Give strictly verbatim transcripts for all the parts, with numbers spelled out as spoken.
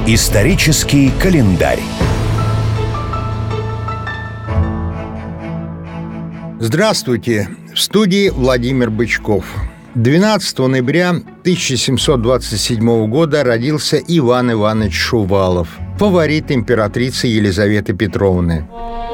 Исторический календарь. Здравствуйте! В студии Владимир Бычков. двенадцатого ноября тысяча семьсот двадцать седьмого года родился Иван Иванович Шувалов, фаворит императрицы Елизаветы Петровны.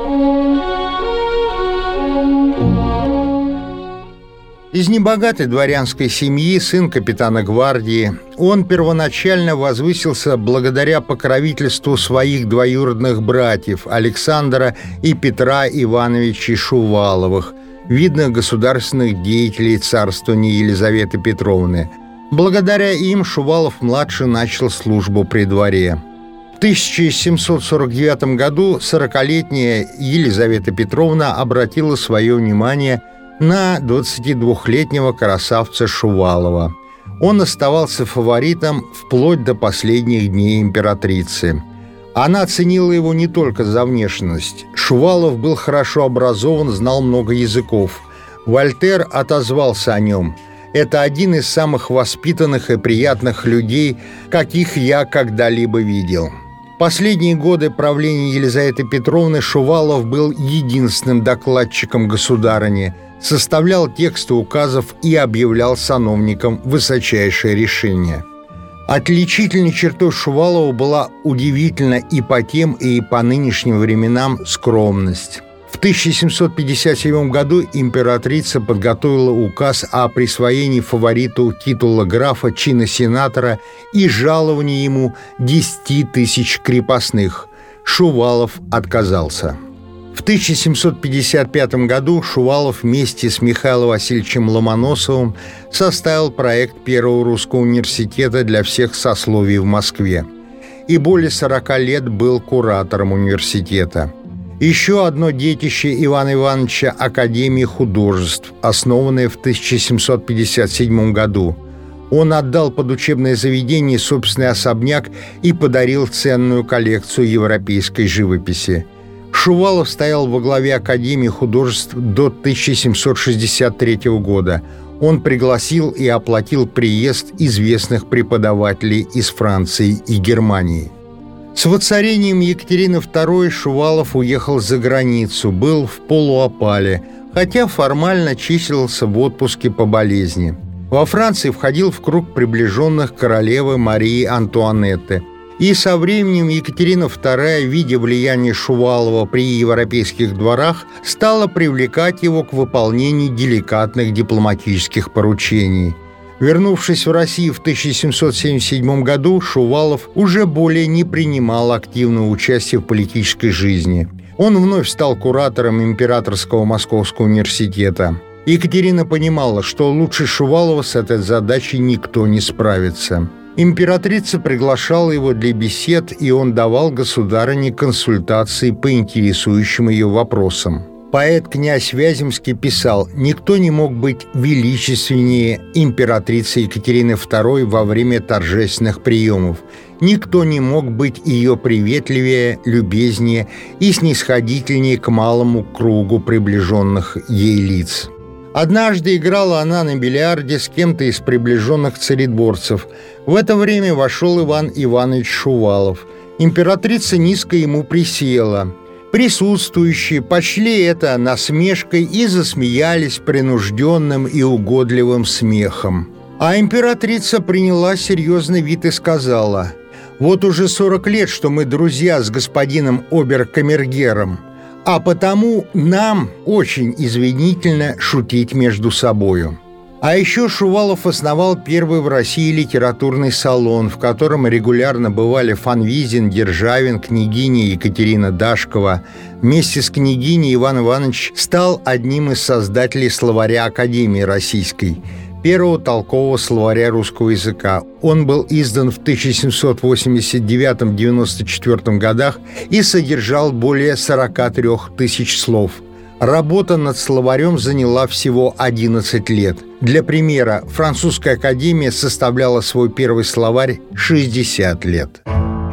Из небогатой дворянской семьи, сын капитана гвардии, он первоначально возвысился благодаря покровительству своих двоюродных братьев Александра и Петра Ивановичей Шуваловых, видных государственных деятелей царствования Елизаветы Петровны. Благодаря им Шувалов-младший начал службу при дворе. В тысяча семьсот сорок девятом году сорокалетняя Елизавета Петровна обратила свое внимание на двадцатидвухлетнего красавца Шувалова. Он оставался фаворитом вплоть до последних дней императрицы. Она ценила его не только за внешность. Шувалов был хорошо образован, знал много языков. Вольтер отозвался о нем: «Это один из самых воспитанных и приятных людей, каких я когда-либо видел». Последние годы правления Елизаветы Петровны Шувалов был единственным докладчиком государыни, составлял тексты указов и объявлял сановникам высочайшее решение. Отличительной чертой Шувалова была удивительна и по тем, и по нынешним временам скромность. В тысяча семьсот пятьдесят седьмом году императрица подготовила указ о присвоении фавориту титула графа, чина сенатора и жаловании ему десяти тысяч крепостных. Шувалов отказался. В тысяча семьсот пятьдесят пятом году Шувалов вместе с Михаилом Васильевичем Ломоносовым составил проект Первого русского университета для всех сословий в Москве и более сорока лет был куратором университета. Еще одно детище Ивана Ивановича – Академия художеств, основанная в тысяча семьсот пятьдесят седьмом году. Он отдал под учебное заведение собственный особняк и подарил ценную коллекцию европейской живописи. Шувалов стоял во главе Академии художеств до тысяча семьсот шестьдесят третьего года. Он пригласил и оплатил приезд известных преподавателей из Франции и Германии. С воцарением Екатерины второй Шувалов уехал за границу, был в полуопале, хотя формально числился в отпуске по болезни. Во Франции входил в круг приближенных королевы Марии Антуанетты. И со временем Екатерина вторая, видя влияние Шувалова при европейских дворах, стала привлекать его к выполнению деликатных дипломатических поручений. Вернувшись в Россию в тысяча семьсот семьдесят седьмом году, Шувалов уже более не принимал активного участия в политической жизни. Он вновь стал куратором Императорского Московского университета. Екатерина понимала, что лучше Шувалова с этой задачей никто не справится. Императрица приглашала его для бесед, и он давал государыне консультации по интересующим ее вопросам. Поэт князь Вяземский писал: «Никто не мог быть величественнее императрицы Екатерины второй во время торжественных приемов. Никто не мог быть ее приветливее, любезнее и снисходительнее к малому кругу приближенных ей лиц». Однажды играла она на бильярде с кем-то из приближенных царедворцев. В это время вошел Иван Иванович Шувалов. Императрица низко ему присела. Присутствующие почли это насмешкой и засмеялись принужденным и угодливым смехом. А императрица приняла серьезный вид и сказала: «Вот уже сорок лет, что мы друзья с господином обер-камергером, а потому нам очень извинительно шутить между собою». А еще Шувалов основал первый в России литературный салон, в котором регулярно бывали Фанвизин, Державин, княгиня Екатерина Дашкова. Вместе с княгиней Иван Иванович стал одним из создателей словаря Академии Российской, первого толкового словаря русского языка. Он был издан в тысяча семьсот восемьдесят девятом — девяносто четвёртом годах и содержал более сорока трёх тысяч слов. Работа над словарем заняла всего одиннадцать лет. Для примера, Французская академия составляла свой первый словарь шестьдесят лет.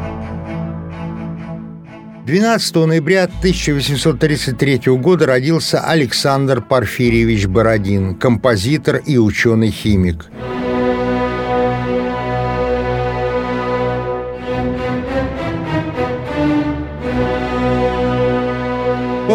двенадцатого ноября тысяча восемьсот тридцать третьего года родился Александр Порфирьевич Бородин, композитор и ученый-химик.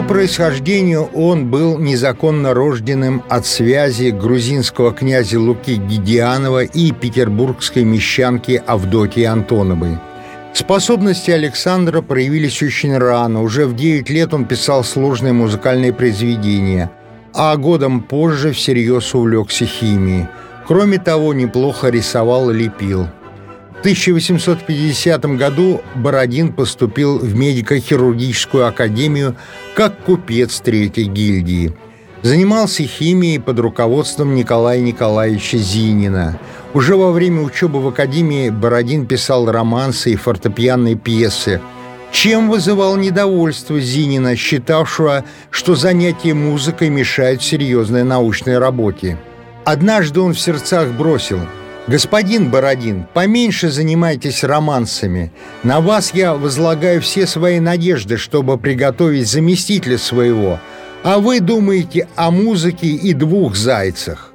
По происхождению он был незаконно рожденным от связи грузинского князя Луки Гедианова и петербургской мещанки Авдотьи Антоновой. Способности Александра проявились очень рано. Уже в девять лет он писал сложные музыкальные произведения, а годом позже всерьез увлекся химией. Кроме того, неплохо рисовал и лепил. В тысяча восемьсот пятидесятом году Бородин поступил в медико-хирургическую академию как купец третьей гильдии. Занимался химией под руководством Николая Николаевича Зинина. Уже во время учебы в академии Бородин писал романсы и фортепианные пьесы, чем вызывал недовольство Зинина, считавшего, что занятия музыкой мешают серьезной научной работе. Однажды он в сердцах бросил: «Господин Бородин, поменьше занимайтесь романсами. На вас я возлагаю все свои надежды, чтобы приготовить заместителя своего, а вы думаете о музыке и двух зайцах».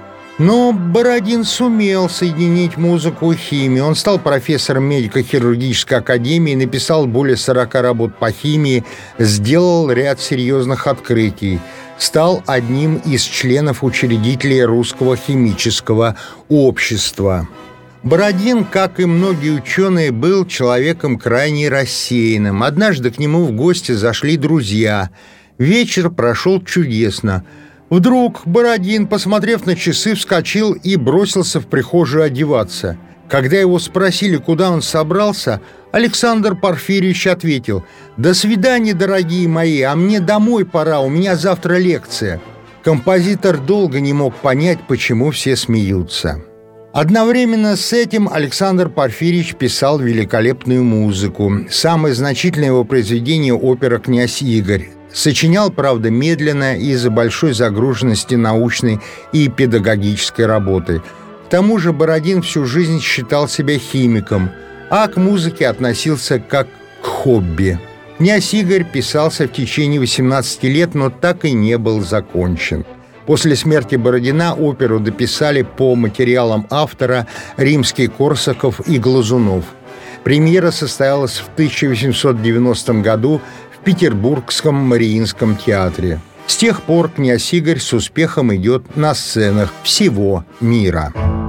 Но Бородин сумел соединить музыку и химию. Он стал профессором медико-хирургической академии, написал более сорока работ по химии, сделал ряд серьезных открытий, стал одним из членов учредителей Русского химического общества. Бородин, как и многие ученые, был человеком крайне рассеянным. Однажды к нему в гости зашли друзья. Вечер прошел чудесно. Вдруг Бородин, посмотрев на часы, вскочил и бросился в прихожую одеваться. Когда его спросили, куда он собрался, Александр Порфирьевич ответил: «До свидания, дорогие мои, а мне домой пора, у меня завтра лекция». Композитор долго не мог понять, почему все смеются. Одновременно с этим Александр Порфирьевич писал великолепную музыку. Самое значительное его произведение — опера «Князь Игорь». Сочинял, правда, медленно из-за большой загруженности научной и педагогической работы. К тому же Бородин всю жизнь считал себя химиком, а к музыке относился как к хобби. «Князь Игорь» писался в течение восемнадцати лет, но так и не был закончен. После смерти Бородина оперу дописали по материалам автора Римский-Корсаков и Глазунов. Премьера состоялась в тысяча восемьсот девяностом году в Петербургском Мариинском театре. С тех пор «Князь Игорь» с успехом идет на сценах всего мира.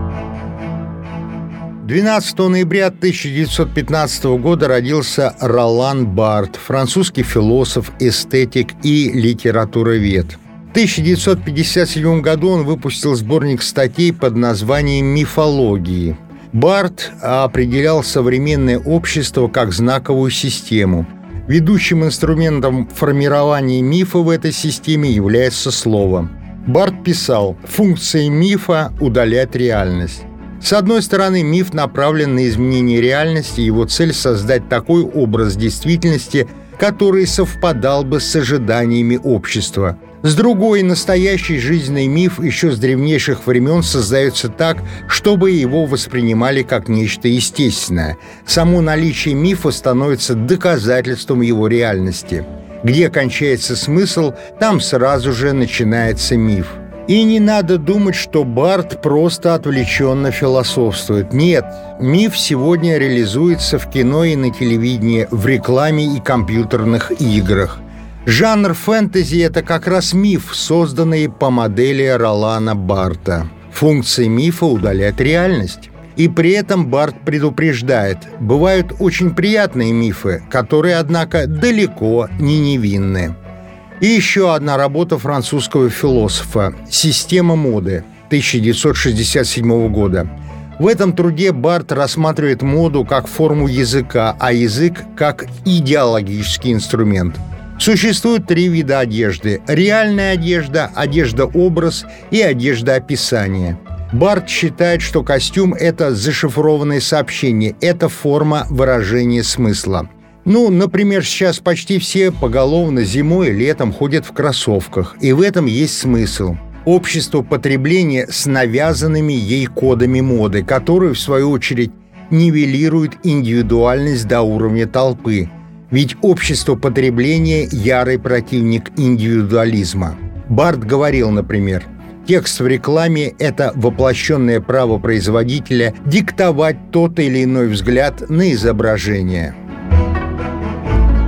двенадцатого ноября тысяча девятьсот пятнадцатого года родился Ролан Барт, французский философ, эстетик и литературовед. В тысяча девятьсот пятьдесят седьмом году он выпустил сборник статей под названием «Мифологии». Барт определял современное общество как знаковую систему. Ведущим инструментом формирования мифа в этой системе является слово. Барт писал: «Функция мифа – удалять реальность». С одной стороны, миф направлен на изменение реальности, его цель – создать такой образ действительности, который совпадал бы с ожиданиями общества. С другой, настоящий жизненный миф еще с древнейших времен создается так, чтобы его воспринимали как нечто естественное. Само наличие мифа становится доказательством его реальности. Где кончается смысл, там сразу же начинается миф. И не надо думать, что Барт просто отвлеченно философствует. Нет, миф сегодня реализуется в кино и на телевидении, в рекламе и компьютерных играх. Жанр фэнтези – это как раз миф, созданный по модели Ролана Барта. Функция мифа – удалять реальность. И при этом Барт предупреждает: бывают очень приятные мифы, которые, однако, далеко не невинны. И еще одна работа французского философа «Система моды» тысяча девятьсот шестьдесят седьмого года. В этом труде Барт рассматривает моду как форму языка, а язык как идеологический инструмент. Существует три вида одежды: реальная одежда, одежда-образ и одежда-описание. Барт считает, что костюм – это зашифрованное сообщение, это форма выражения смысла. Ну, например, сейчас почти все поголовно зимой и летом ходят в кроссовках, и в этом есть смысл. Общество потребления с навязанными ей кодами моды, которые, в свою очередь, нивелируют индивидуальность до уровня толпы. Ведь общество потребления – ярый противник индивидуализма. Барт говорил, например: текст в рекламе – это воплощенное право производителя диктовать тот или иной взгляд на изображение.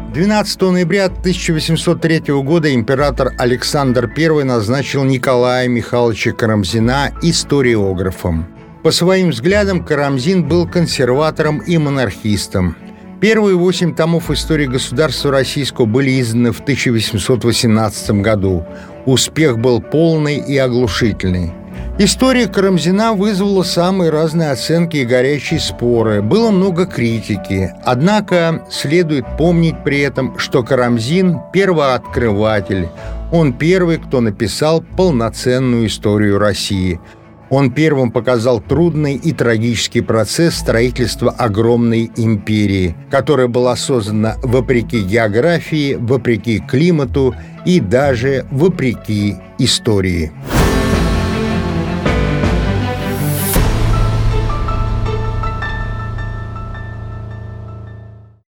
двенадцатого ноября тысяча восемьсот третьего года император Александр Первый назначил Николая Михайловича Карамзина историографом. По своим взглядам Карамзин был консерватором и монархистом. Первые восемь томов истории государства российского были изданы в тысяча восемьсот восемнадцатом году. Успех был полный и оглушительный. История Карамзина вызвала самые разные оценки и горячие споры. Было много критики. Однако следует помнить при этом, что Карамзин – первооткрыватель. Он первый, кто написал полноценную историю России. Он первым показал трудный и трагический процесс строительства огромной империи, которая была создана вопреки географии, вопреки климату и даже вопреки истории.